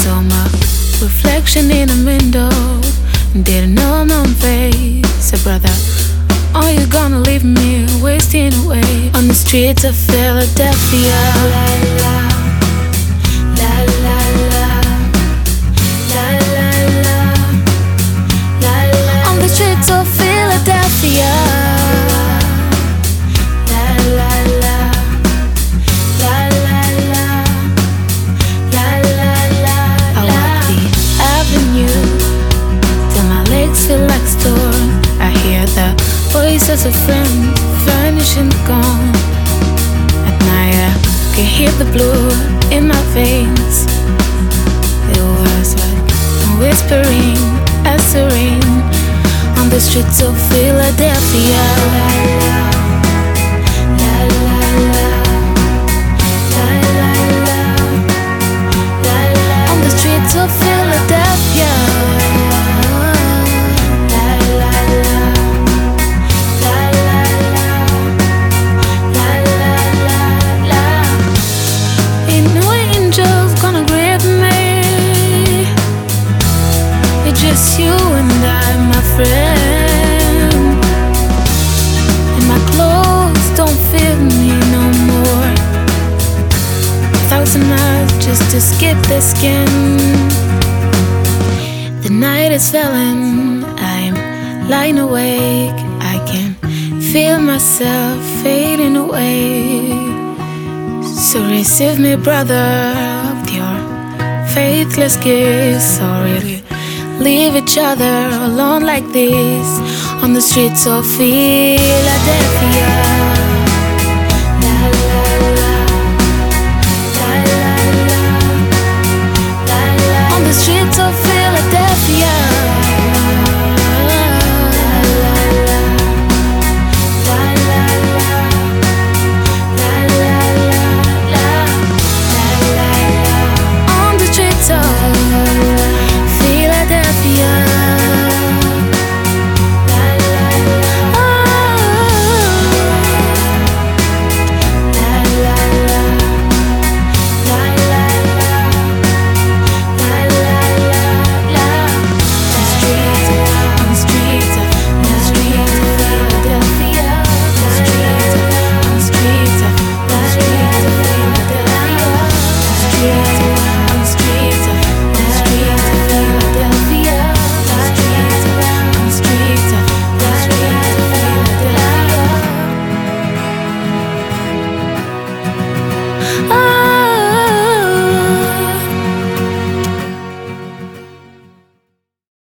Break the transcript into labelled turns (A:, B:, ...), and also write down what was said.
A: saw my reflection in a window. Didn't know my own face. Said, brother, are you gonna leave me wasting away on the streets of Philadelphia? La, la, la, la, la, la, la, la, la, la. On the streets of Philadelphia. La, la, la, la, la, la, la, la, la. I walk the avenue till my legs feel like stone. I hear the voices of friends vanishing, gone. At night I can hear the blue in my veins. It was like whispering as the rain on the streets of Philadelphia. La, la, la, la, la, la, la, la, la. On the streets of Philadelphia. Just you and I, my friend. And my clothes don't fit me no more. 1,000 miles just to skip the skin. The night is falling, I'm lying awake. I can feel myself fading away. So receive me, brother, with your faithless kiss. Sorry, leave each other alone like this on the streets of Philadelphia.